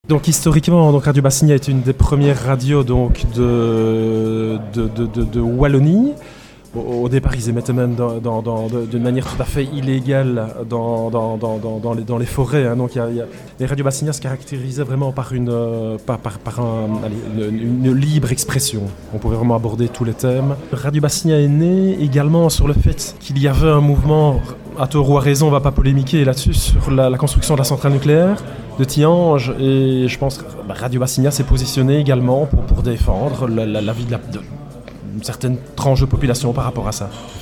Donc historiquement, donc Radio Bassigna est une des premières radios donc de Wallonie. Au départ, ils émettaient même d'une manière tout à fait illégale dans les forêts. Hein. Donc, les radios Bassigna se caractérisaient vraiment par une libre expression. On pouvait vraiment aborder tous les thèmes. Radio Bassigna est né également sur le fait qu'il y avait un mouvement, à tort ou à raison, on ne va pas polémiquer là-dessus, sur la construction de la centrale nucléaire de Tihange. Et je pense que Radio Bassigna s'est positionné également pour défendre la vie de une certaine tranche de population par rapport à ça.